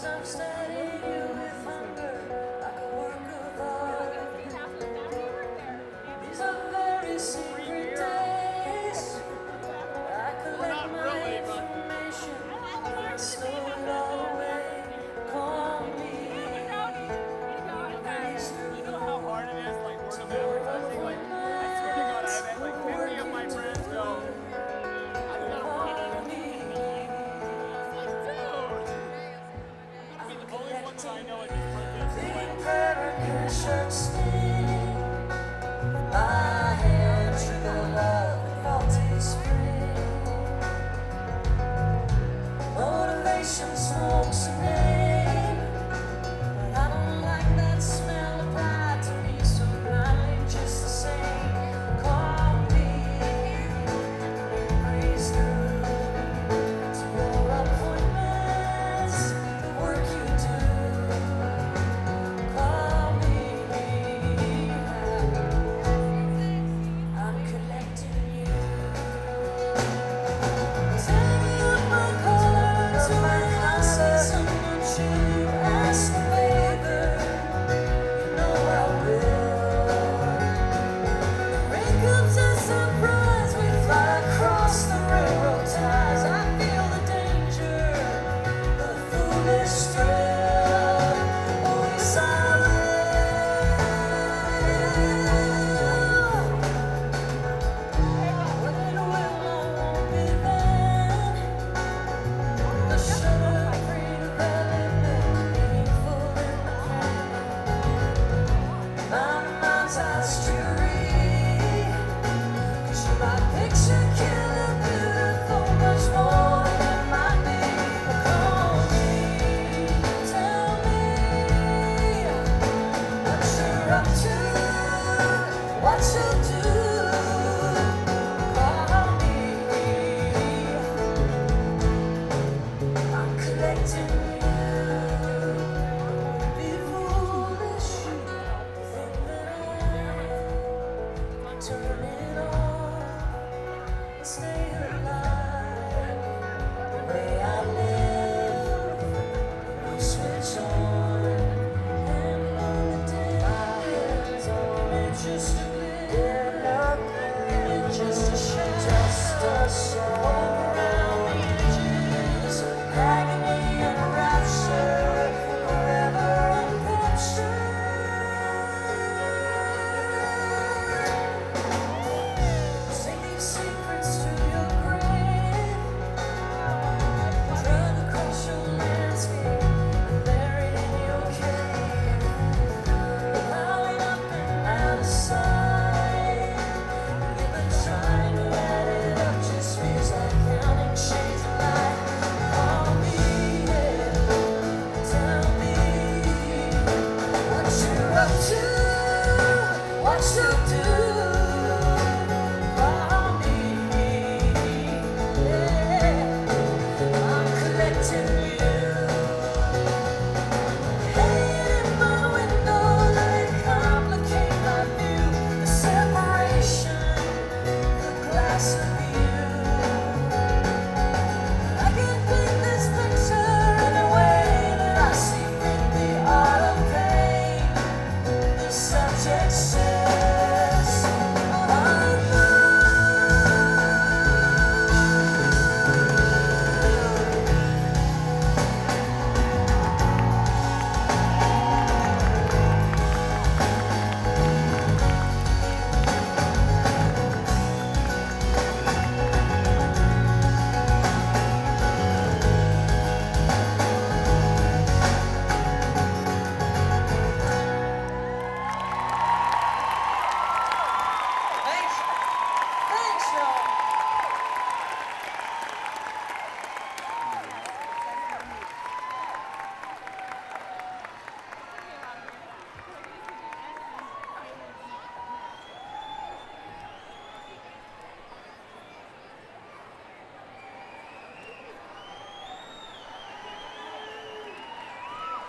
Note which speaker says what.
Speaker 1: I'm studying you with hunger, like a work of art. These are very secret days. I collect my information, I store it all away. Call me.
Speaker 2: You know how hard it is, like word of advertising? Like, I swear to God, I had like 50 of my friends go, I don't know. I mean, the only one that I know at this point is
Speaker 1: my hand trigger love and faulty spring. Motivation smokes a name, but I don't like that smell applied to me so blindly, just the same. Call me, breeze through to your appointments, the work you do. Call me, I'm collecting you. Tearing up my collar to my classes, someone you ask a favor, you know I will. Breakups and surprise, we fly across the railroad ties. I feel the danger, the foolish thrill. Oh yes I will. Whether it will or won't be then, the sugar-free development meaningful in the can. Miles as jury, 'cause you're my picture killer, beautiful, much more than it might be. Call me, tell me what you're up to, what you'll do. Call me, I'm collecting you.